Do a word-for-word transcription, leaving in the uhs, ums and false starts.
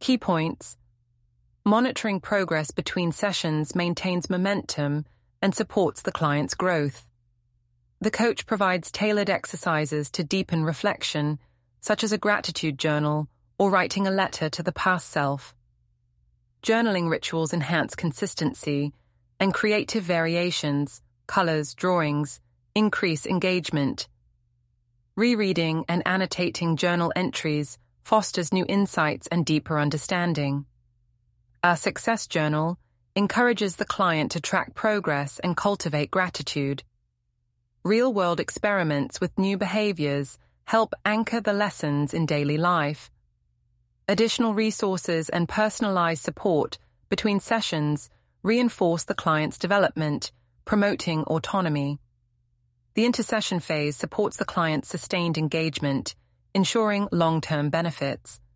Key points. Monitoring progress between sessions maintains momentum and supports the client's growth. The coach provides tailored exercises to deepen reflection, such as a gratitude journal or writing a letter to the past self. Journaling rituals enhance consistency, and creative variations, colors, drawings, increase engagement. Rereading and annotating journal entries fosters new insights and deeper understanding. A success journal encourages the client to track progress and cultivate gratitude. Real-world experiments with new behaviors help anchor the lessons in daily life. Additional resources and personalized support between sessions reinforce the client's development, promoting autonomy. The intersession phase supports the client's sustained engagement, ensuring long-term benefits.